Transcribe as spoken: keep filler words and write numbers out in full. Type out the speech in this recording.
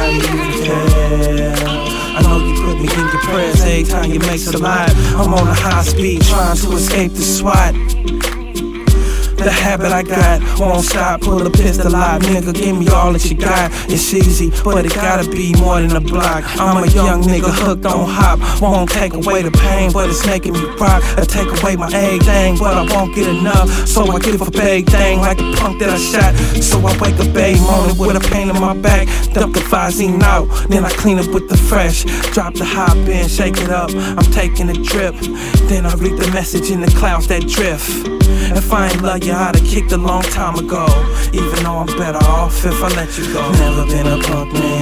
nobody even care. I know you put me in your prayers every time you make a lie. I'm on a high speed trying to escape the SWAT. The habit I got won't stop, pull a pistol out, nigga, give me all that you got. It's easy, but it gotta be more than a block. I'm a young nigga hooked on hop, won't take away the pain, but it's making me rock. I take away my everything, but I won't get enough, so I give a big thing like the punk that I shot. So I wake up every morning with a pain in my back, dump the Visine out, then I clean it with the fresh. Drop the hop in, shake it up, I'm taking a drip, then I read the message in the clouds that drift. If I ain't love you, I'd have kicked a long time ago, even though I'm better off if I let you go. Never been a punk man.